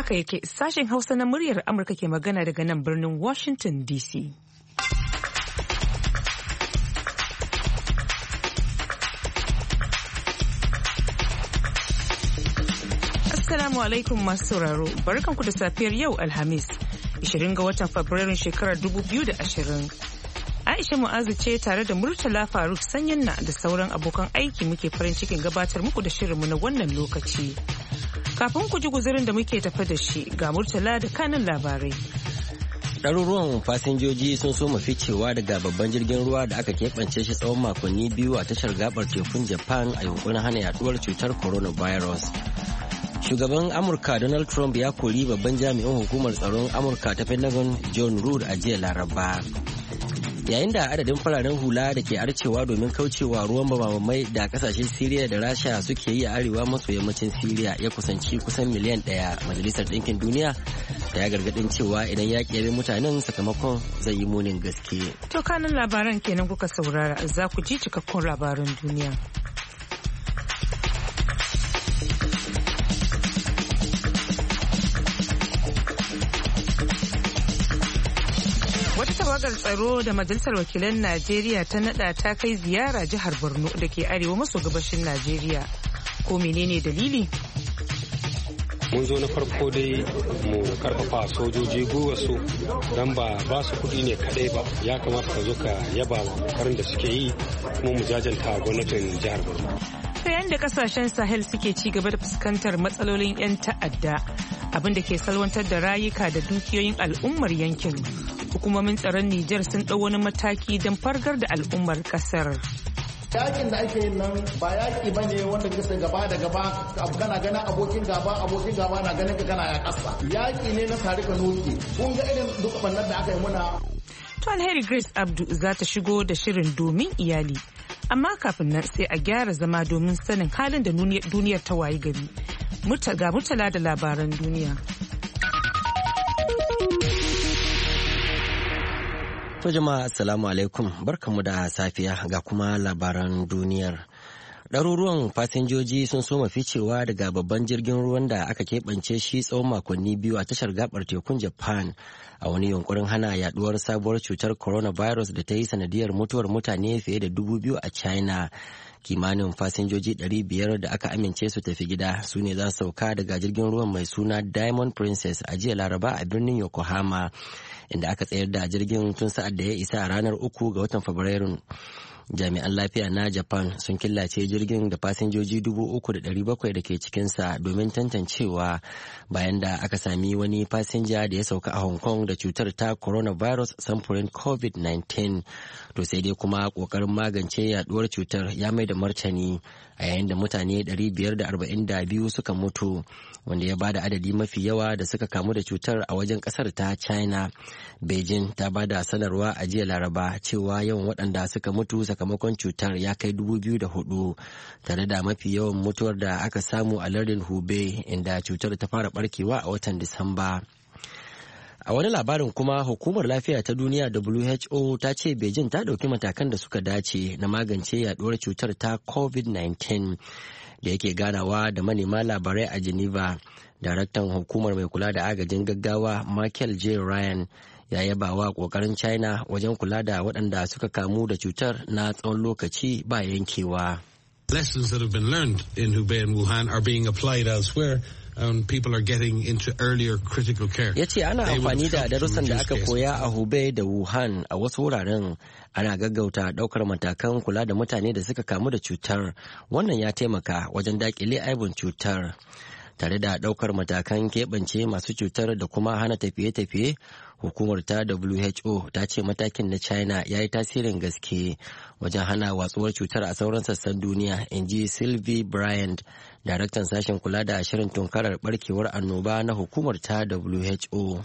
haka yake sashen Hausa na muryar Amurka ke magana daga nan birnin Washington DC. Assalamu alaikum masu sauraro, barkanku da safiyar yau Alhamis, 20 ga watan Fabrairun shekarar 2020. Aisha Mu'azu ce tare da Murtala Faruk Sanyanna da sauran abokan aiki muke farin cikin gabatar muku da shirinmu na wannan lokaci. Kafin ku ji guzurin da muke tafa da shi ga Murtala da kanin labarai. Ɗaruruwan fasinjoji sun soma ficewa daga babban jirgin ruwa da aka keɓance shi tsawon makonni biyu a tashar gabar tekun Japan a yunkurin hana yaduwar cutar coronavirus. Shugaban Amurka Donald Trump ya kori babban jami'in hukumar tsaron Amurka ta Pentagon John Rood a jiya Laraba. Yayin da adadin fararen hula da ke arcewa domin kaucewa ruwan bamamai da kasashen Siriya da Rasha suke yi a arewa maso yammacin Siriya ya kusanci kusan miliyan 1, Majalisar Ɗinkin Duniya da ya gargaɗin cewa idan ya ƙebe mutanen sakamakon zai yi munin gaske. To kanin labaran kenan kuka saurara, za ku ji cikakkun labaran duniya. Wata tawagar tsaro da Majalisar Wakilan Najeriya ta nada ta kai ziyara jihar Borno da ke arewa maso gabashin Najeriya. Ko menene dalili? Mun zo na farko dai mu karfafa sojoji su don ba su kuɗi ne kadai ba, ya kamata ka zo ka yaba wa kokarin da suke yi kuma mu jajanta gwamnatin jihar Borno. Yayin da kasashen Sahel suke ci gaba da fuskantar matsalolin 'yan ta'adda, abin da ke salwantar da rayuka da dukiyoyin al'ummar yankin. Hukumomin tsaron Nijar sun ɗau wani mataki don fargar da al'ummar ƙasar. Yakin da ake yin nan ba yaki ba ne wanda kasa gaba da gaba kana ganin abokin gaba na ganin ka kana ya ƙasa. Yaki ne na tare ka noke. Kun ga irin duk ɓannar da aka yi muna. To Alheri Grace Abdu za ta shigo da shirin domin iyali. Amma kafin nan sai a gyara zama domin sanin halin da duniyar ta wayi gari. Ga Murtala da labaran duniya. To jama'a assalamu alaikum, barkamu da safiya ga kuma labaran duniyar. Ɗaruruwan fasinjoji sun soma ficewa daga babban jirgin ruwan da aka keɓance shi tsawon makonni biyu a tashar gabar tekun Japan a wani yunkurin hana yaduwar sabuwar cutar coronavirus da ta yi sanadiyar mutuwar mutane fiye da 2,000 a China. Kimanin fasinjoji 500 da aka amince su tafi gida su ne za su sauka daga jirgin ruwan mai suna Diamond Princess a jiya Laraba a birnin Yokohama, inda aka tsayar da jirgin tun sa'ad da ya isa a ranar 3 ga watan Fabrairu. Jami'an lafiya na Japan sun killace jirgin da fasinjoji 3,700 da ke cikinsa domin tantancewa bayan da aka sami wani fasinja da ya sauka a Hong Kong da cutar ta coronavirus samfurin COVID-19. To sai dai kuma kokarin magance yaduwar cutar ya mai da martani a yayin da mutane 542 suka mutu, wanda ya bada adadi mafi yawa da suka kamu da cutar a wajen kasar ta China. Beijing ta bada sanarwa a jiya Laraba cewa yawan waɗanda suka mutu sakamakon cutar ya kai 2,004, tare da mafi yawan mutuwar da aka samu a lardin Hubei inda cutar ta fara barkewa a watan Disamba. A wani labarin kuma, hukumar lafiya ta duniya WHO ta ce Beijing ta ɗauki matakan da suka dace na magance yaduwar cutar ta COVID-19. Da yake ganawa da manema labarai a Geneva, daraktan hukumar mai kula da agajin gaggawa Michael J. Ryan ya yaba wa kokarin China wajen kula da waɗanda suka kamu da cutar na tsawon lokaci ba yankewa. Lessons that have been learned in Hubei and Wuhan are being applied elsewhere. People are getting into earlier critical care. Ya ce ana amfani da darussan da aka koya a Hubei da Wuhan a wasu wuraren, ana gaggauta daukar matakan kula da mutane da suka kamu da cutar. Wannan ya taimaka wajen dakile aibun cutar. Tare da daukar matakan keɓance masu cutar da kuma hana tafiye-tafiye, hukumar ta WHO ta ce matakin na China ya yi tasirin gaske wajen hana watsuwar cutar a sauran sassan duniya, in ji Sylvie Bryant, daraktan sashen kula da shirin tunkarar barkewar annoba na hukumar ta WHO.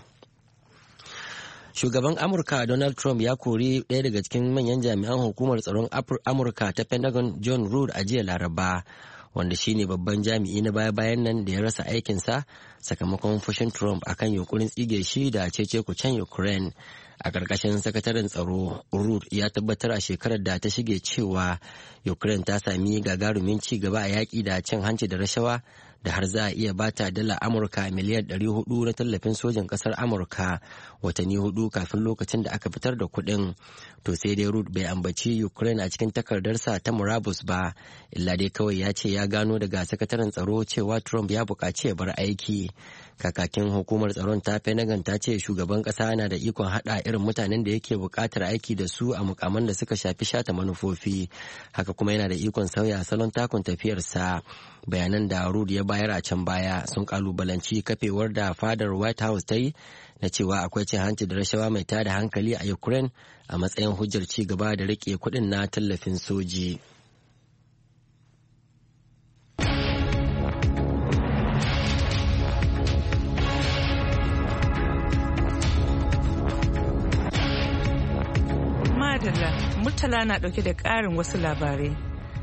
Shugaban Amurka Donald Trump ya kori ɗaya daga cikin manyan jami'an hukumar tsaron Amurka ta Pentagon John Rood a jiya Laraba, wanda shine babban jami'i na baya-bayan nan da ya rasa aikinsa sakamakon fushin Trump akan yunkurin tsige shi da cece-kucen Ukraine. A ƙarƙashin sakataren tsaro, Rudd ya tabbatar a shekarar da ta shige cewa Ukraine ta sami gagarumin ci gaba a yaƙi da cin hanci da rashawa, da har za a iya bata dala Amurka miliyan 400 na tallafin sojin ƙasar Amurka watanni 4 kafin lokacin da aka fitar da kuɗin. To sai dai Rudd bai ambaci Ukraine a cikin takardarsa ta murabus ba, illa dai kawai ya ce ya gano daga sakataren tsaro cewa Trump ya buƙaci ya bar aiki. Kakakin hukumar tsaron ta Pentagon ta ce shugaban ƙasa na da ikon haɗa irin mutanen da yake buƙatar aiki da su a mukaman da suka shafi shata manufofi. Haka kuma yana da ikon sauya salon takun tafiyarsa. Bayanan da Rudd ya bayar a can baya sun kalubalanci kafewar da fadar White House ta yi na cewa akwai cin hanci da rashawa mai tada hankali a Ukraine a matsayin hujjar ci gaba da rike kuɗin na tallafin soji. Murtala na dauke da ƙarin wasu labarai.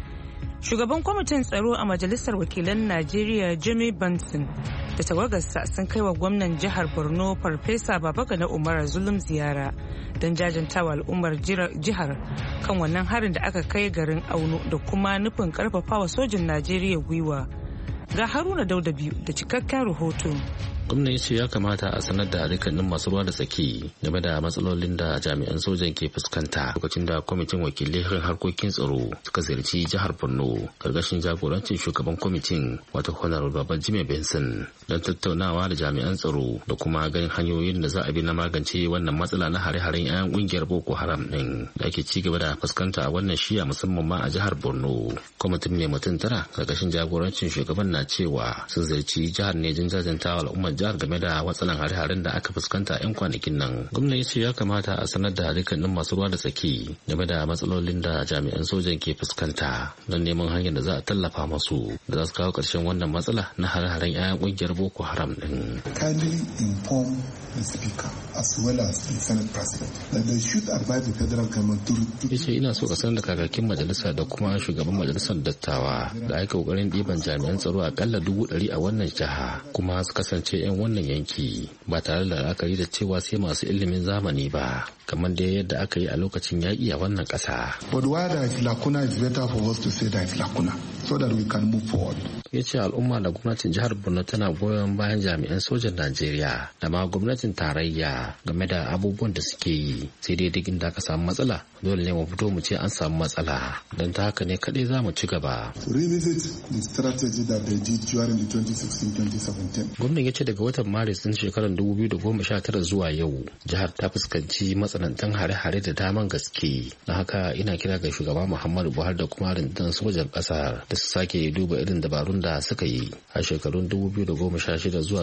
Shugaban kwamitin tsaro a Majalisar Wakilan Najeriya Jimmy Benson da tawagarsa sun kai wa gwamnan jihar Borno Farfesa Babagana Umar Zulum ziyara don jajantawa al'ummar jihar kan wannan harin da aka kai garin Auno da kuma nufin karfafawa sojin Najeriya gwiwa. Ga Haruna Dauda biyu da cikakken rahoto. Gwamna ya ce ya kamata a sanar da dukkanin masu ruwa da tsaki game da matsalolin da jami'an sojan ke fuskanta lokacin da kwamitin wakilai kan harkokin tsaro suka ziyarci jihar Borno karkashin jagorancin shugaban kwamitin wato Honorable Babajime Benson don tattaunawa da jami'an tsaro da kuma ganin hanyoyin da za a bi na magance wannan matsala na hare-haren 'yan kungiyar Boko Haram din da ake ci gaba da fuskanta a wannan shiya musamman ma a jihar Borno. Kwamitin mai mutum tara karkashin jagorancin shugaban na cewa sun ziyarci jihar ne jin jajantawa al'ummar jihar game da matsalan hare-haren da aka fuskanta 'yan kwanakin nan. Gwamna ya ce ya kamata a sanar da dukkanin masu ruwa da tsaki game da matsalolin da jami'an sojan ke fuskanta don neman hanyar da za a tallafa masu da za su kawo ƙarshen wannan matsala na hare-haren 'ya'yan ƙungiyar Boko Haram din. Kindly inform the speaker as well as the Senate President that they should advise the federal government to yace ina so ka sanar da kakakin majalisa da kuma shugaban majalisar dattawa da aka kokarin ɗiban jami'an tsaro akalla 100 a wannan jiha kuma su kasance 'yan wannan yanki ba tare da la'akari da cewa sai masu ilimin zamani ba kamar da yadda aka yi a lokacin yaƙi a wannan ƙasa. But why there is lacuna, it's better for us to say there is lacuna so that we can move forward. Ya ce al'umma da gwamnatin jihar Borno tana goyon bayan jami'an sojan Najeriya da ma gwamnatin tarayya game da abubuwan da suke yi sai dai duk inda aka samu matsala dole ne mu fito mu ce an samu matsala don ta haka ne kaɗai za mu ci gaba. To revisit the strategy that they did during the 2016-2017. Gwamnan ya ce daga watan Maris din shekarar 2019 zuwa yau jihar ta fuskanci matsanantan hare-hare da daman gaske. Na haka ina kira ga shugaba Muhammadu Buhari da kuma rundunar sojan ƙasar da su sake duba irin dabarun da suka yi a shekarun 2016 zuwa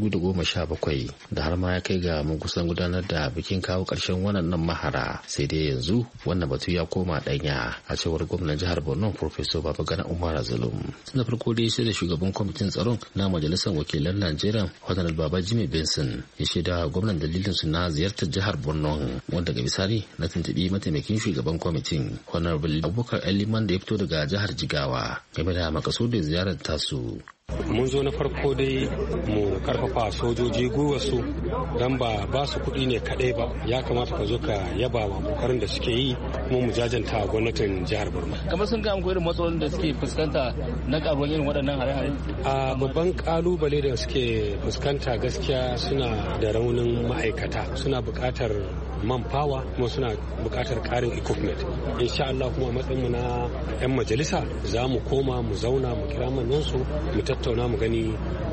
2017 da har ma ya kai ga mun kusan gudanar da bikin kawo ƙarshen wannan mahara sai dai yanzu wannan batu ya koma ɗanya a cewar gwamnan jihar Borno Professor Babagana Umar Zulum. Na farko dai sai da shugaban kwamitin tsaron na majalisar wakilan Najeriya Honorable Babajime Benson ya shaida gwamnan dalilin su na ziyartar jihar Borno wanda ga bisani na tuntubi mataimakin shugaban kwamitin Honorable Abubakar Liman da ya fito daga jihar Jigawa game da makasudin ziyarar tasu. Mun zo na farko dai mu karfafa sojoji su don ba su kuɗi ne kaɗai ba, ya kamata ka zo ka yaba wa kokarin da suke yi kuma mu jajanta gwamnatin jihar Borno. Kamar sun ga an koyar matsalolin da suke fuskanta na karuwan irin waɗannan hare-hare. A babban kalubale da suke fuskanta gaskiya suna da raunin ma'aikata, suna buƙatar manpower kuma suna buƙatar ƙarin equipment. Insha Allah kuma matsayin mu na 'yan majalisa za mu koma mu zauna mu kira manyan su mu tattauna mu gani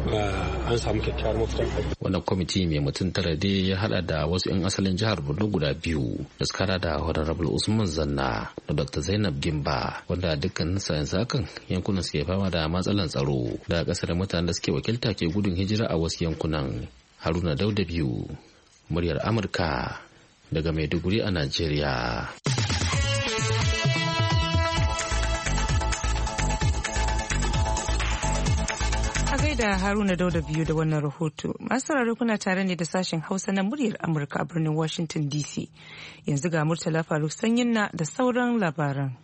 an samu kyakkyawar mafita. Wannan kwamiti mai mutum tara dai ya hada da wasu 'yan asalin jihar Borno guda biyu da suka hada da Honorable Usman Zanna da Dr. Zainab Gimba wanda dukkanin yanzu hakan yankunan suke fama da matsalan tsaro da kasar mutanen da suke wakilta ke gudun hijira a wasu yankunan. Haruna Dauda biyu muryar Amurka daga Maiduguri a Najeriya. Da Haruna Dauda biyu da wannan rahoto. Masu sauraro kuna tare ne da sashen Hausa na muryar Amurka a birnin Washington DC. Yanzu ga Murtala Faruk Sanyinna da sauran labaran.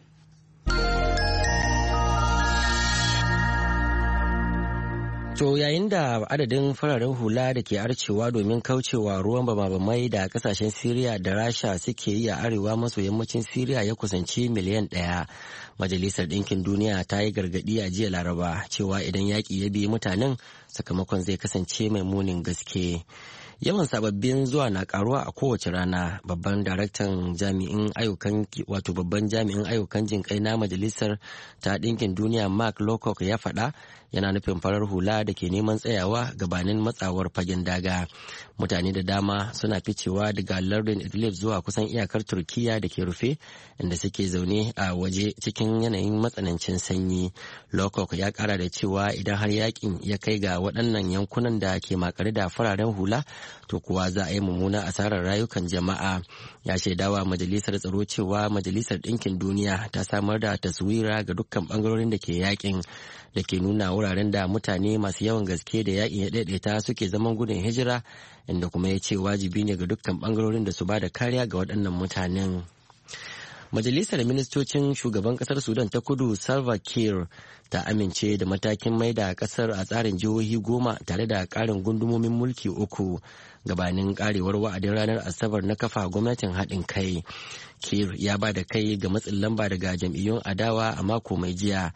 To yayin da adadin fararen hula da ke arcewa domin kaucewa ruwan bama-bamai da kasashen Siriya da Rasha suke yi a arewa maso yammacin Siriya ya kusanci miliyan 1, Majalisar Ɗinkin Duniya ta yi gargaɗi a jiya Laraba cewa idan yaƙi ya bi mutanen sakamakon zai kasance mai munin gaske. Yawan sababbin zuwa na karuwa a kowace rana. Babban jami'in ayyukan jinƙai na Majalisar ta Ɗinkin Duniya Mark Lowcock ya faɗa, yana nufin farar hula da ke neman tsayawa gabanin matsawar fagen daga. Mutane da dama suna ficewa daga lardin Idlib zuwa kusan iyakar Turkiya da ke rufe, inda suke zaune a waje cikin yanayin matsanancin sanyi. Lowcock ya kara da cewa idan har yakin ya kai ga waɗannan yankunan da ke makare da fararen hula, to kuwa za a yi mummunan asarar rayukan jama'a. Ya shaidawa Majalisar Tsaro cewa Majalisar Ɗinkin Duniya ta samar da taswira ga dukkan bangarorin da ke yakin, da ke nuna wuraren da mutane masu yawan gaske da yakin ya daidaita suke zaman gudun hijira, inda kuma ya ce wajibi ne ga dukkan bangarorin da su ba da kariya ga waɗannan mutanen. Majalisar Ministocin Shugaban Kasar Sudan ta Kudu Salva Kiir ta amince da matakin maida kasar a tsarin jihohi 10 tare da ƙarin gundumomin mulki 3 gabanin karewar wa'adin ranar Asabar na kafa gwamnatin haɗin kai. Kiir ya ba da kai ga matsin lamba daga jam'iyyun adawa a makon jiya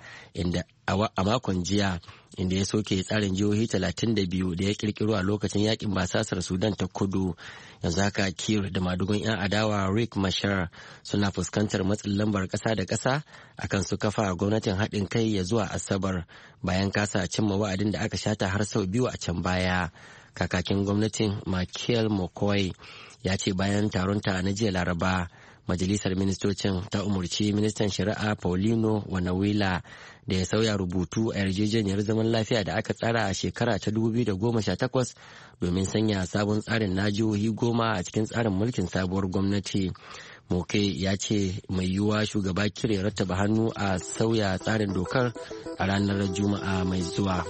inda ya soke tsarin jihohi 32 da ya kirkiro a lokacin yakin basasar Sudan ta Kudu. Yanzu haka Kiir da madugun 'yan adawa Riek Machar suna fuskantar matsin lambar ƙasa da ƙasa akan su kafa gwamnatin haɗin kai ya zuwa Asabar, bayan kasa cimma wa'adin da aka shata har sau 2 a can baya. Kakakin gwamnatin Michael McCoy ya ce bayan taronta na jiya Laraba, Majalisar Ministocin ta umarci Ministan Shari'a Paulino Wanawila da ya sauya rubutu a yarjejeniyar zaman lafiya da aka tsara a shekara ta 2018 domin sanya sabon tsarin na jihohi 10 a cikin tsarin mulkin sabuwar gwamnati. Moke ya ce mai yiwuwa shugaba Kiir ya rattaba hannu a sauya tsarin dokar a ranar Juma'a mai zuwa.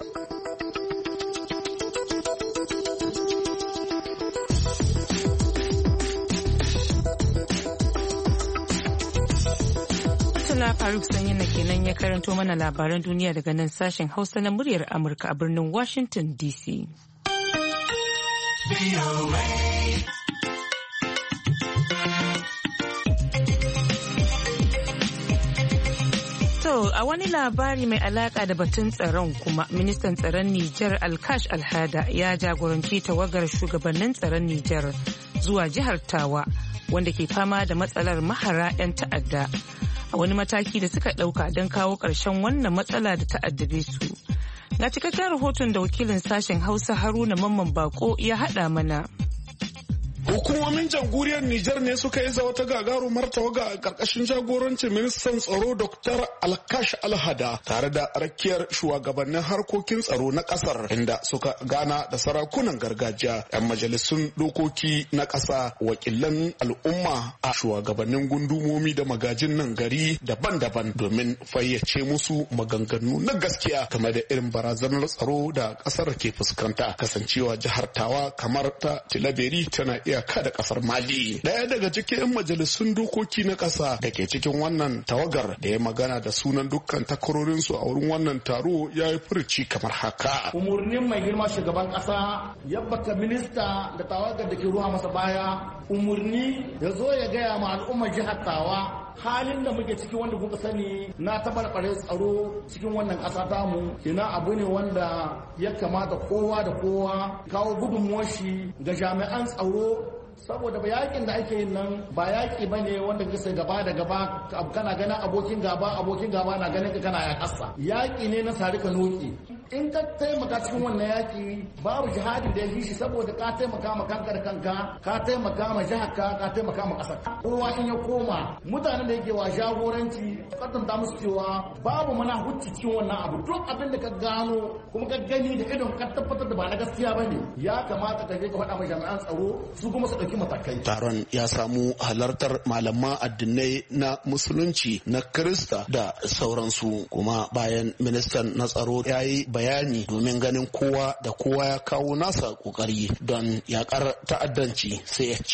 Faruk Sanyina kenan ya karanto mana labaran duniya daga nan sashen Hausa na muryar Amurka a birnin Washington DC. To, a wani labari mai alaka da batun tsaron kuma, ministan tsaron Nijar Alkash Alhada ya jagoranci tawagar shugabannin tsaron Nijar zuwa jihar Tawa, wanda ke fama da matsalar mahara 'yan ta'adda. A wani mataki da suka ɗauka don kawo ƙarshen wannan matsala da ta'addabe su. Ga cikakken rahoton da wakilin sashen Hausa Haruna Mamman Bako ya haɗa mana. Hukumomin jamhuriyar Nijar ne suka yi wata gagarumar tawaga a ƙarƙashin jagorancin ministan tsaro Dr. Alkash Alhada tare da rakiyar shugabannin harkokin tsaro na ƙasar, inda suka gana da sarakunan gargajiya, 'yan majalisun dokoki na ƙasa, wakilan al'umma a shugabannin gundumomi da magajin nan gari daban-daban domin fayyace musu maganganu na gaskiya game da irin barazanar tsaro da ƙasar ke fuskanta, kasancewa jihar Tawa kamar ta Tilaberi tana iyaka da kasar Mali. Daya daga cikin majalisun dokoki na kasa da ke cikin wannan tawagar da ya magana da sunan dukkan takwarorinsu a wurin wannan taro ya yi furuci kamar haka. Umurnin mai girma shugaban kasa ya baka minista da tawagar da ke ruwa masa baya umurni ya zo ya gaya ma al'ummar jihar Tawa halin da muke ciki, wanda kuka sani na tabarbare tsaro cikin wannan ƙasa tamu. Ina abu ne wanda ya kamata kowa da kowa kawo gudunmuwar shi ga jami'an tsaro, saboda ba yakin da ake yin nan ba yaki ba ne wanda kasa gaba da gaba kana ganin abokin gaba na ganin ka kana ya ƙasa. Yaki ne na sarika noki. In ka taimaka cikin wannan yaki babu jihadi da ya yi shi, saboda ka taimaka ma kanka da kanka, ka taimaka ma jihar ka taimaka ma ƙasar. Kowa in ya koma mutanen da yake wa jagoranci kwatanta musu cewa babu mana hucci cikin wannan abu. Duk abin da ka gano kuma ka gani da idon ka tabbatar da ba na gaskiya ba ne, ya kamata ka je ka faɗa ma jami'an tsaro su kuma su ɗauki matakai. Taron ya samu halartar malaman addinai na musulunci, na Kirista da sauransu, kuma bayan ministan na tsaro ya yi bayani domin ganin kowa da kowa ya kawo nasa kokari don yakar ta'addanci, sai ya ce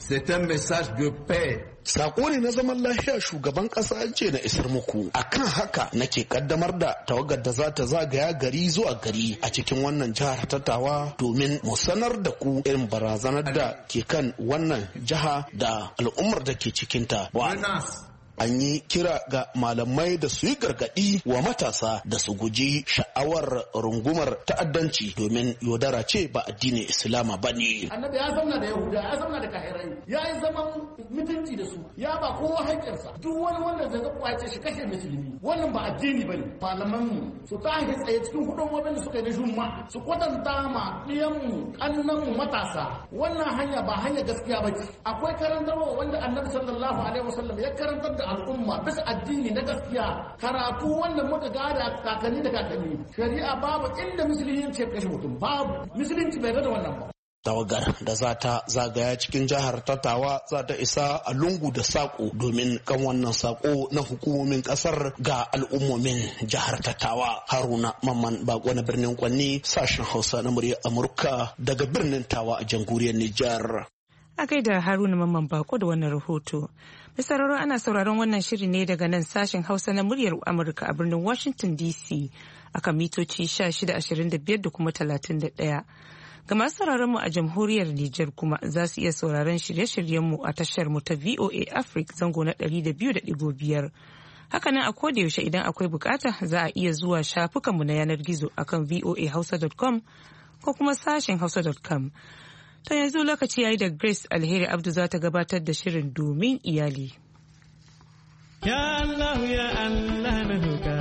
C'est un message de paix. Sako ne na zaman lafiya shugaban kasa ce na isar muku. Akan haka nake kaddamar da tawagar da za ta zagaya gari zuwa gari a cikin wannan jihar Tattawa domin mu sanar da ku irin barazanar da ke kan wannan jiha da al'ummar da ke cikinta. An yi kira ga malamai da su yi gargaɗi wa matasa da su guji sha'awar rungumar ta'addanci domin yaudara ce ba addinin Islama ba ne. Annabi ya zauna da Yahuda, ya zauna da kahirai, ya yi zaman mutunci da su, ya ba kowa haƙƙinsa. Duk wani wanda zai zaɓa ya ce shi kashe musulmi, wannan ba addini ba ne. Malaman mu su tashi tsaye cikin hudun da suka yi na jumma, su kwatanta ma ɗiyanmu, ƙannanmu matasa. Wannan hanya ba hanya gaskiya ba ce. Akwai karantarwa wanda Annabi sallallahu alaihi wasallam ya karantar da al'umma bisa addini na gaskiya, karatu wanda muka gada kakanni da kakanni. Shari'a babu inda musulunci ya kashe mutum, babu musulunci bai da wannan ba. Tawagar da za ta zagaya cikin jihar Tattawa za ta isa a lungu da saƙo domin kan wannan saƙo na hukumomin ƙasar ga al'ummomin jihar Tattawa. Haruna Mamman Bako na birnin Kwanni, sashen Hausa na muryar Amurka daga birnin Tawa a jamhuriyar Nijar. A gaida Haruna Mamman Bako da wannan rahoto. Misararo ana sauraron wannan shiri ne daga nan sashen Hausa na muryar Amurka a birnin Washington DC akan mitoci 1625 da kuma 31. Ga masu sauraron mu a jamhuriyar Nijar kuma za su iya sauraron shirye-shiryen mu a tashar mu ta VOA Africa zango na 200.5. Hakanan a koda yaushe idan akwai bukata za a iya zuwa shafukan mu na yanar gizo akan voahausa.com ko kuma sashen hausa.com. Ta yanzu lokaci yayi da Grace Alheri Abdu za ta gabatar da shirin domin iyali. Ya Allah ya Allah na roƙa.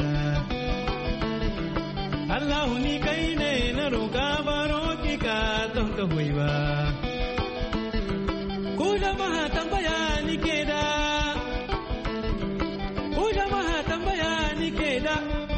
Allah ni kai ne na roƙa baro ki ka don ka hoyi ba. Ku jama'a tambaya ni ke da. Ku jama'a tambaya ni ke da.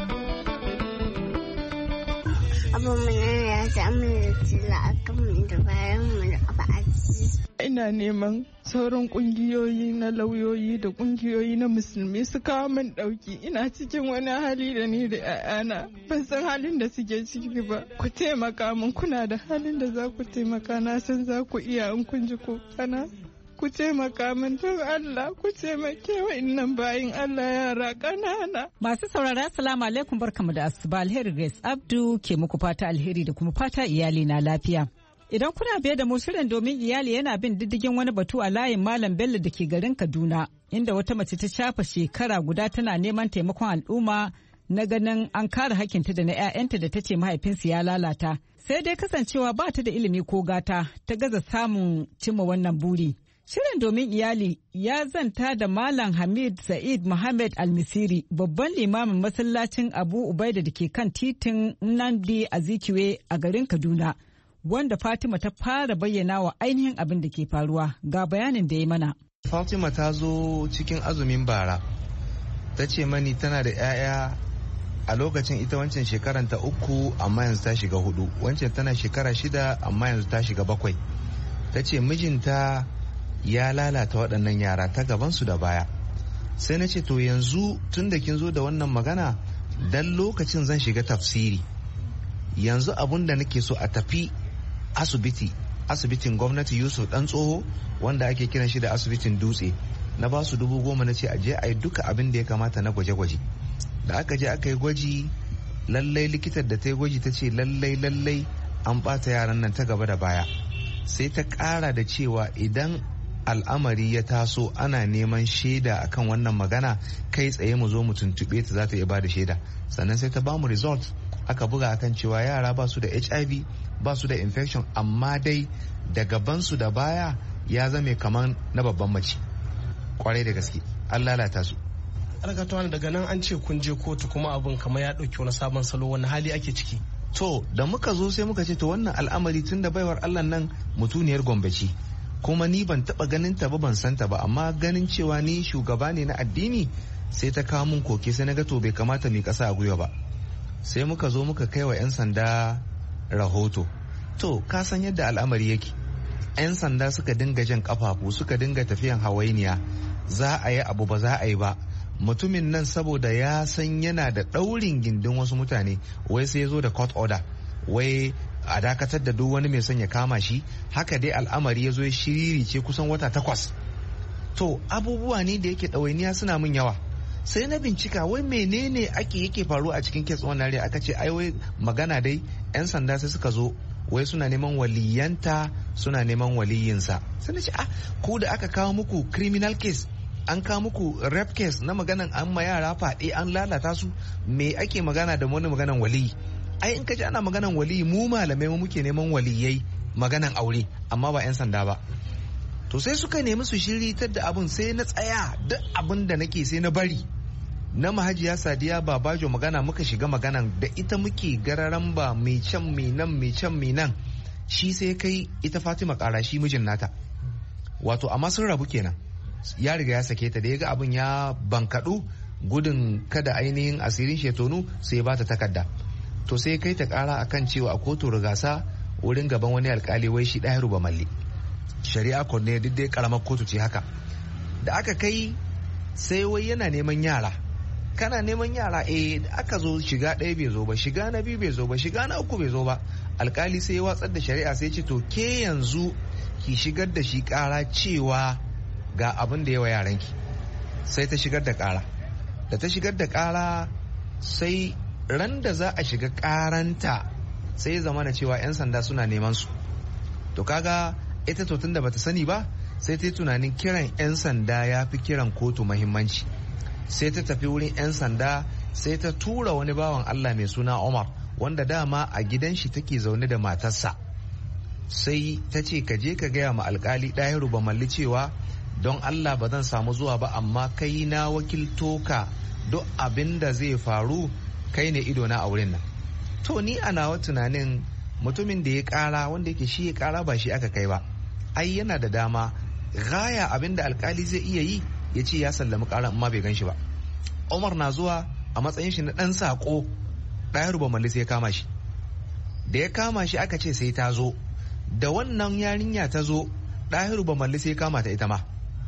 Abu mun ya samu da akan mu da bayan mu da abaji. Ina neman sauran kungiyoyi na lauyoyi da kungiyoyi na musulmi su kawo min dauki. Ina cikin wani hali da ni da 'ya'yana ban san halin da suke ciki ba. Ku taimaka min, kuna da halin da za ku taimaka, na san za ku iya in kun ji kokana. Ku taimaka min don Allah, ku taimake wa'annan bayin Allah yara ƙanana. Masu saurara assalamu alaikum, barkamu da asuba. Alheri Grace Abdu ke muku fata alheri da kuma fata iyali na lafiya. Idan kuna biye da mu, shirin domin iyali yana bin diddigin wani batu a layin Malam Bello da ke garin Kaduna, inda wata mace ta shafa shekara guda tana neman taimakon al'umma na ganin an kare hakinta da na 'ya'yanta da ta ce mahaifinsu ya lalata. Sai dai kasancewa ba ta da ilimi ko gata, ta gaza samun cimma wannan buri. Shirin domin iyali ya zanta da Malam Hamid Sa'id Muhammad Almisiri, babban limamin masallacin Abu Ubaida da ke kan titin Nnamdi Azikiwe a garin Kaduna, wanda Fatima ta fara bayyana wa ainihin abin da ke faruwa. Ga bayanin da ya mana. Fatima ta zo cikin azumin bara, ta ce mani tana da 'ya'ya a lokacin, ita wancan shekaran ta 3 amma yanzu ta shiga 4, wancan tana shekara 6 amma yanzu ta shiga 7. Ta ce mijinta ya lalata waɗannan yara ta gabansu da baya. Sai na ce to yanzu tun da kin zo da wannan magana, dan lokacin zan shiga tafsiri, yanzu abun da nake so a tafi asibitin gwamnati Yusuf Dan Tsoho wanda ake kiran shi da asibitin Dutse. Na ba su 10,000 na ce a je a yi duka abin da ya kamata na gwaje-gwaje. Da aka je aka yi gwaji, lallai likitar da ta yi gwaji ta ce lallai an ɓata yaran nan ta gaba da baya. Sai ta ƙara da cewa idan al'amari ya taso ana neman shaida akan wannan magana, kai tsaye mu zo mu tuntuɓe ta, za ta iya ba da shaida. Sannan sai ta ba mu result, aka buga akan cewa yara ba su da HIV, ba su da infection, amma dai da gabansu da baya ya zame kamar na babban mace. Kwarai da gaske an lalata su. Alkatuwa daga nan an ce kun je kotu kuma abin kamar ya ɗauki wani sabon salo, wani hali ake ciki? To da muka zo sai muka ce to wannan al'amari tun da baiwar Allah nan mutuniyar Gombe ce, kuma ni ban taba ganin ta ba, ban san ta ba, amma ganin cewa ni shugaba ne na addini sai ta kawo mun koke. Sai na ga to bai kamata mu kasa a gwiwa ba, sai muka zo muka kai wa 'yan sanda rahoto. To ka san yadda al'amari yake, 'yan sanda suka dinga jan kafafu, suka dinga tafiyan hawainiya, za a yi abu ba za a yi ba. Mutumin nan saboda ya san yana da ɗaurin gindin wasu mutane, wai sai ya zo da court order, wai a dakatar da duk wani mai son ya kama shi. Haka dai al'amari ya zo ya shiriri ce kusan wata 8. To abubuwa ne da yake ɗawainiya suna min yawa. Sai na bincika wai menene yake faruwa a cikin kes wannan rai. Aka ce ai wai magana dai 'yan sanda sai suka zo wai suna neman waliyanta, suna neman waliyinsa. Sai na ce ku da aka kawo muku criminal case, an kawo muku rape case na maganan an ma yara faɗe an lalata su, me ake magana da wani maganan waliyi? Ai in ka ji ana maganan waliyi, mu malamai mu muke neman waliyai maganan aure, amma ba 'yan sanda ba. To sai suka nemi su shiritar da abun, sai na tsaya duk abin da nake sai na bari na Mahajiya Sadiya Babajo magana, muka shiga maganan da ita muke gararan ba mai can mai nan mai can mai nan. Shi sai kai ita Fatima kara shi mijin nata, wato amma sun rabu kenan, ya riga ya sake ta. Da ya ga abin ya bankaɗu gudun kada ainihin asirin shetonu, sai ba ta takarda. To sai kai ta kara akan cewa a kotu rigasa wurin gaban wani alkali, wai shi Dahiru Bamalli, shari'a ne duk dai karamar kotu ce haka. Da aka kai sai wai yana neman yara, kana neman yara aka zo shiga 1 bai zo ba, shiga na 2 bai zo ba, shiga na 3 bai zo ba. Alkali sai ya watsar da shari'a, sai ce to ke yanzu ki shigar da shi kara cewa ga abin da yawa yaranki. Sai ta shigar da kara. Da ta shigar da kara, sai ran da za a shiga karanta sai zama na cewa 'yan sanda suna neman su. To kaga ita to tunda bata sani ba, sai ta yi tunanin kiran 'yan sanda ya fi kiran kotu mahimmanci. Sai ta tafi wurin 'yan sanda, sai ta tura wani bawan Allah mai suna Omar, wanda dama a gidan shi take zaune da matarsa. Sai ta ce ka je ka gaya ma alkali Dahiru Bamalli cewa don Allah ba zan samu zuwa ba, amma kai na wakilto ka, duk abin da zai faru kai ne ido na a wurin nan. To ni a nawa tunanin mutumin da ya kara, wanda yake shi ya kara ba shi aka kai ba, ai yana da dama gaya abin da alkali zai iya yi ya ce ya sallami karan amma bai gan shi ba. Umar na zuwa a matsayin shi na dan sako, Dahiru Bamalli sai ya kama shi. Da ya kama shi aka ce sai ta zo, da wannan yarinya ta zo, Dahiru Bamalli sai ya kama ta ita ma.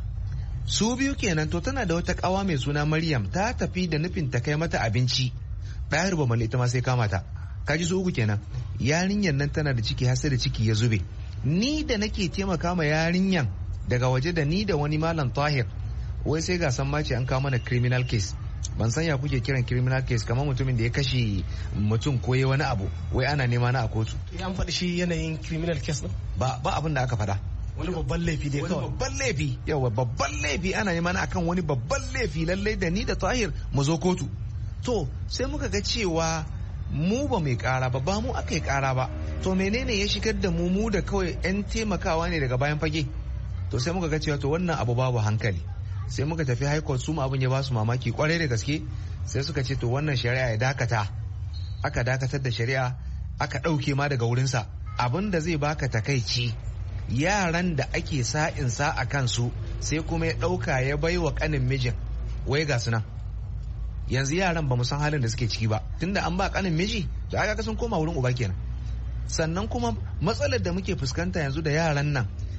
Su biyu kenan. To tana da wata kawa mai suna Maryam, ta tafi da nufin ta kai mata abinci, Dahiru Bamalli ita ma sai kama ta. Kaji su 3 kenan. Yarinyar nan tana da ciki, har sai da ciki ya zube. Ni da nake taimaka ma yarinyan daga waje, da ni da wani Malam Tahir, wai sai ga san mace an kawo mana criminal case. Ban san ya kuke kiran criminal case, kamar mutumin da ya kashe mutum ko ya wani abu, wai ana nema na a kotu. An faɗi shi yanayin criminal case din? Ba abin da aka faɗa. Wani babban laifi dai kawai. Wani babban laifi, yawa babban laifi, ana nema na akan wani babban laifi, lallai da ni da Tahir mu zo kotu. To sai muka ga cewa mu ba mai kara ba mu aka yi kara ba. To menene ya shigar da mu da kawai 'yan taimakawa ne daga bayan fage? To sai muka ga cewa to wannan abu babu hankali. Sai muka tafi high court, su abin ya ba su mamaki kwarai da gaske. Sai suka ce to wannan shari'a ya dakata. Aka dakatar da shari'a, aka ɗauke ma daga wurinsa. Abin da zai baka takaici, yaran da ake sa'insa a kansu sai kuma ya ɗauka ya bai wa ƙanin mijin, wai ga su nan. Yanzu yaran ba mu san halin da suke ciki ba, tunda an ba ƙanin miji da aka sun koma wurin uba kenan. Sannan kuma matsalar da muke fuskanta yanzu da yaran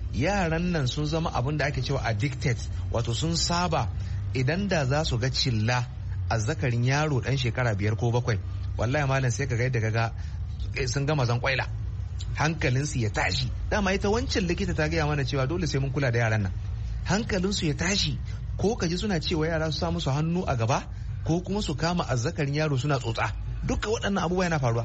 nan sun zama abin da ake cewa addicted, wato sun saba idan da za su ga cilla azzakarin yaro dan shekara 5 ko 7, wallahi malam sai ka ga yadda kaga sun gama zan kwaila, hankalinsu ya tashi. Dama ita wancan likita ta gaya mana cewa dole sai mun kula da yaran nan, hankalinsu ya tashi. Ko ka ji suna cewa yara su sa musu hannu a gaba, ko kuma su kama azzakarin yaro suna tsotsa. Duka waɗannan abubuwa yana faruwa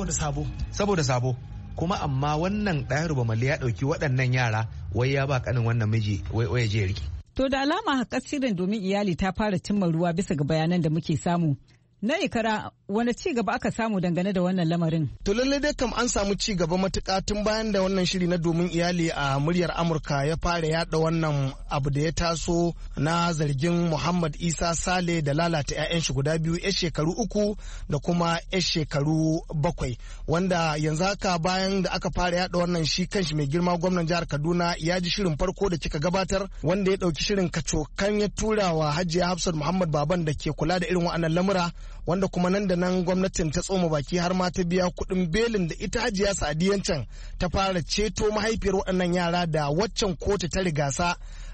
saboda sabo. Kuma amma wannan Dahiru Bamalli ya ɗauki waɗannan yara, wai ya ba kanin wannan miji wai je riki. To da alama haƙasirin domin iyali ta fara cimma ruwa bisa ga bayanan da muke samu. Na Ikara, wani ci gaba aka samu dangane da wannan lamarin? To lallai dai kam an samu ci gaba matuƙa tun bayan da wannan shiri na domin iyali a muryar Amurka ya fara yada wannan abu da ya taso na zargin Muhammad Isa Sale da lalata 'ya'yan shi guda biyu, 'yan shekaru 3 da kuma 'yan shekaru 7, wanda yanzu haka bayan da aka fara yada wannan, shi kanshi mai girma gwamnan jihar Kaduna ya ji shirin farko da kika gabatar, wanda ya ɗauki shirin kacokan ya tura wa Hajiya Hafsat Muhammad Baban da ke kula da irin waɗannan lamura, wanda kuma nan da nan gwamnatin ta tsoma baki har ma ta biya kuɗin belin da ita Hajiya Sadiyan can ta fara ceto mahaifiyar waɗannan yara da waccan kotu ta rigasa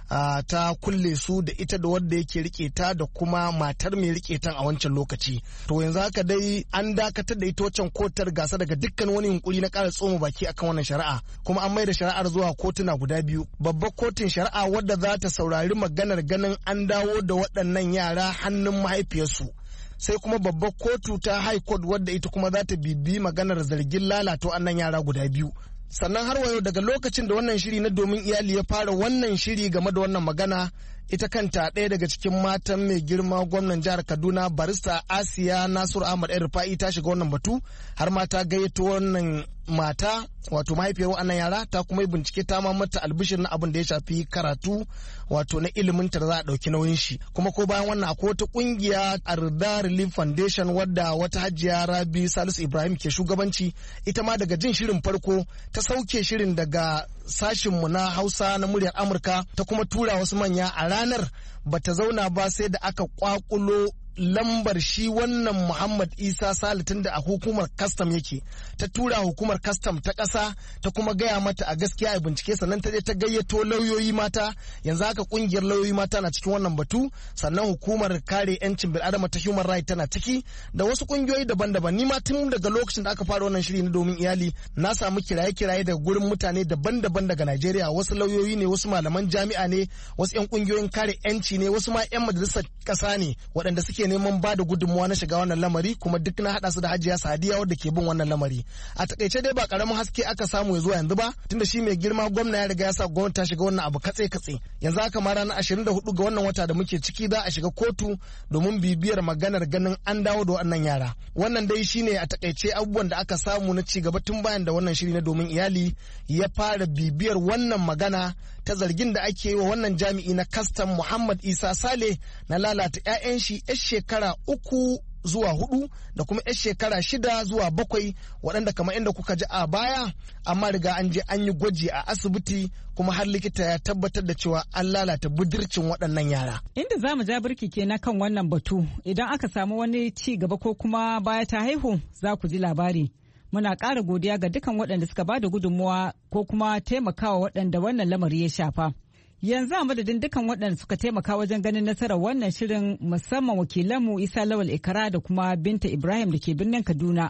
ta kulle su da ita da wadda yake rike ta da kuma matar mai rike ta a wancan lokaci. To yanzu haka dai an dakatar da ita wancan kotar gasa daga dukkan wani yunkuri na ƙara tsoma baki akan wannan shari'a, kuma an maida shari'ar zuwa kotuna guda biyu. Babbar kotun shari'a wadda za ta saurari maganar ganin an dawo da waɗannan yara hannun mahaifiyarsu. Sai kuma babbar kotu ta high court wadda ita kuma za ta bibi maganar zargin lalata annan yara guda biyu. Sannan har wayo daga lokacin da wannan shiri na domin iyali ya fara wannan shiri game da wannan magana, ita kanta ɗaya daga cikin matan mai girma gwamnan jihar Kaduna barista Asiya Nasiru Ahmad Rufa'i ta shiga wannan batu, har ma ta gayyato wannan mata wato mahaifiyar wa'annan yara ta kuma yi bincike ta ma mata albishir na abin da ya shafi karatu wato na ilimin ta da za a ɗauki nauyin shi. Kuma ko bayan wannan akwai wata kungiya Arda Relief Foundation wadda wata hajiya Rabi Salisu Ibrahim ke shugabanci, ita ma daga jin shirin farko ta sauke shirin daga sashinmu na Hausa na muryar Amurka ta kuma tura wasu manya. A ranar bata zauna ba sai da aka kwakulo lambar shi wannan Muhammad Isa Salitin da a hukumar custom yake, ta tura hukumar custom ta ƙasa ta kuma gaya mata a gaskiya a bincike, sannan ta je ta gayyato lauyoyi mata. Yanzu haka kungiyar lauyoyi mata na cikin wannan batu, sannan hukumar kare 'yancin bil'adama ta Human Rights tana ciki da wasu kungiyoyi daban-daban. Ni ma tun daga lokacin da aka fara wannan shiri na domin iyali na samu kiraye-kiraye daga gurin mutane daban-daban daga Najeriya. Wasu lauyoyi ne, wasu malaman jami'a ne, wasu 'yan kungiyoyin kare 'yanci ne, wasu ma 'yan majalisar ƙasa ne waɗanda suke neman ba da gudunmuwa na shiga wannan lamari, kuma duk na haɗa su da Hajiya Sadiya wadda ke bin wannan lamari. A takaice dai ba karamin haske aka samu ya zuwa yanzu ba, tunda shi mai girma gwamna ya riga ya sa gwamnati ta shiga wannan abu katse-katse. Yanzu haka ma ranar 24 ga wannan wata da muke ciki za a shiga kotu domin bibiyar maganar ganin an dawo da wannan yara. Wannan dai shine a takaice abubuwan da aka samu na ci gaba tun bayan da wannan shiri na domin iyali ya fara bibiyar wannan magana ta zargin da ake yi wa wannan jami'i na kastam Muhammad Isa Sale na lalata 'ya'yan shi 'yan shekara 3 zuwa 4 da kuma 'yan shekara 6 zuwa 7 waɗanda kamar inda kuka ji a baya amma riga an je an yi gwaji a asibiti kuma har likita ya tabbatar da cewa an lalata budurcin waɗannan yara. Inda za mu ja birki kenan kan wannan batu, idan aka samu wani ci gaba ko kuma baya ta haihu za ku ji labari. Muna ƙara godiya ga dukan waɗanda suka ba da gudunmuwa ko kuma taimakawa waɗanda wannan lamari ya shafa. Yanzu a madadin dukan waɗanda suka taimaka wajen ganin nasarar wannan shirin, musamman wakilanmu Isa Lawal Ikara da kuma Binta Ibrahim da ke birnin Kaduna,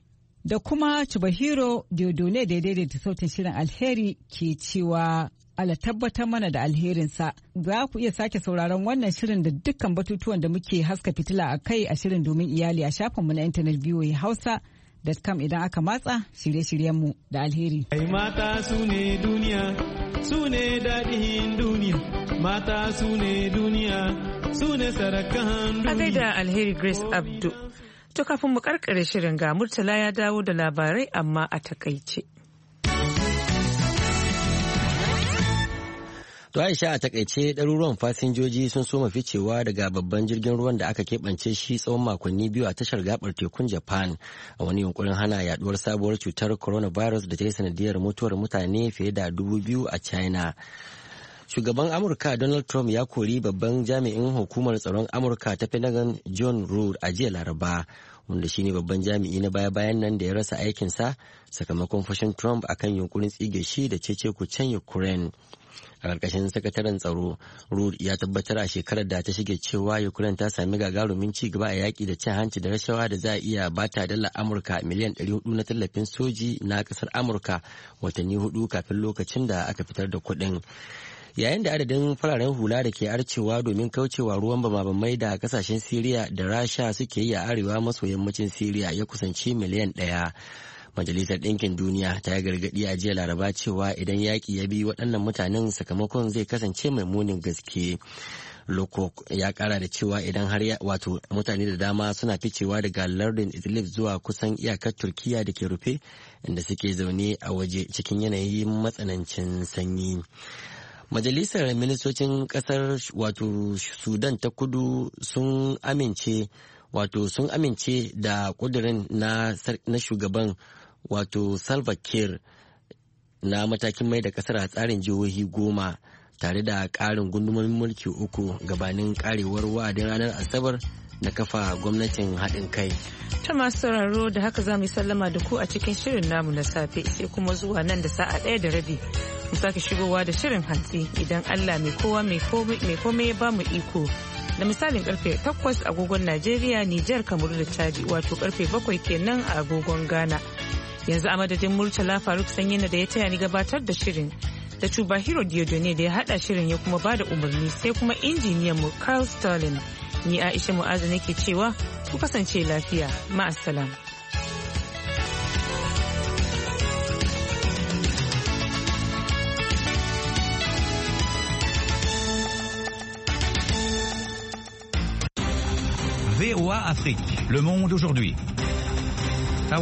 da kuma Chubahiro Diodone da ya daidaita sautin shirin. Alheri ke cewa Allah tabbatar mana da alherinsa. Za ku iya sake sauraron wannan shirin da dukkan batutuwan da muke haska fitila a kai a shirin domin iyali a shafinmu na intanet voahausa.com idan aka matsa shirye-shiryenmu da alheri. Ai mata su ne duniya, su ne daɗin duniya, mata su ne duniya, su ne sarakan duniya. A gaida Alheri Grace Abdu. To kafin mu karkare shirin ga Murtala ya dawo da labarai amma a takaice. To Aisha, a takaice ɗaruruwan fasinjoji sun soma ficewa daga babban jirgin ruwan da aka keɓance shi tsawon makonni 2 a tashar gabar tekun Japan a wani yunkurin hana yaduwar sabuwar cutar coronavirus da ta yi sanadiyar mutuwar mutane fiye da 2,000 a China. Shugaban Amurka Donald Trump ya kori babban jami'in hukumar tsaron Amurka ta Pentagon John Rood a jiya Laraba, wanda shine babban jami'i na baya-bayan nan da ya rasa aikinsa sakamakon fushin Trump akan yunkurin tsige shi da cece-kucen Ukraine. A ƙarƙashin sakataren tsaro, Rood ya tabbatar a shekarar da ta shige cewa Ukraine ta sami gagarumin ci gaba a yaƙi da cin hanci da rashawa da za a iya bata dala Amurka miliyan 400 na tallafin soji na ƙasar Amurka watanni 4 kafin lokacin da aka fitar da kuɗin. Yayin da adadin fararen hula da ke arcewa domin kaucewa ruwan bama-bamai da kasashen Siriya da Rasha suke yi a arewa maso yammacin Siriya ya kusanci miliyan 1. Majalisar Ɗinkin Duniya ta yi gargaɗi a jiya Laraba cewa idan yaƙi ya bi waɗannan mutanen sakamakon zai kasance mai munin gaske. Lokok ya ƙara da cewa idan har wato mutane da dama suna ficewa daga lardin Idlib zuwa kusan iyakar Turkiya da ke rufe inda suke zaune a waje cikin yanayin matsanancin sanyi. Majalisar ministocin kasar wato Sudan ta kudu sun amince da kudirin na shugaban wato Salva Kiir na matakin mai da kasar a tsarin jihohi 10 tare da ƙarin gundumomin mulki 3 gabanin karewar wa'adin ranar Asabar na kafa gwamnatin haɗin kai. Ta masu sauraro da haka za mu yi sallama da ku a cikin shirin namu na safe sai kuma zuwa nan da sa'a 1:30 mu sake shigowa da shirin hantsi idan Allah mai kowa mai komai ya bamu iko. Da misalin karfe 8 agogon Najeriya, Nijar, Kamaru da Chadi, wato karfe 7 kenan a agogon Ghana. Yanzu a madadin Murtala Faruk Sanyina da ya taya ni gabatar da shirin. Da Chubahiro Diodone da ya hada shirin ya kuma bada umarni, sai kuma injiniyan mu Carl Sterling. Ni Aisha Mu'azu nake cewa ku kasance lafiya. Ma'assalam. VOA Afrique, le monde aujourd'hui.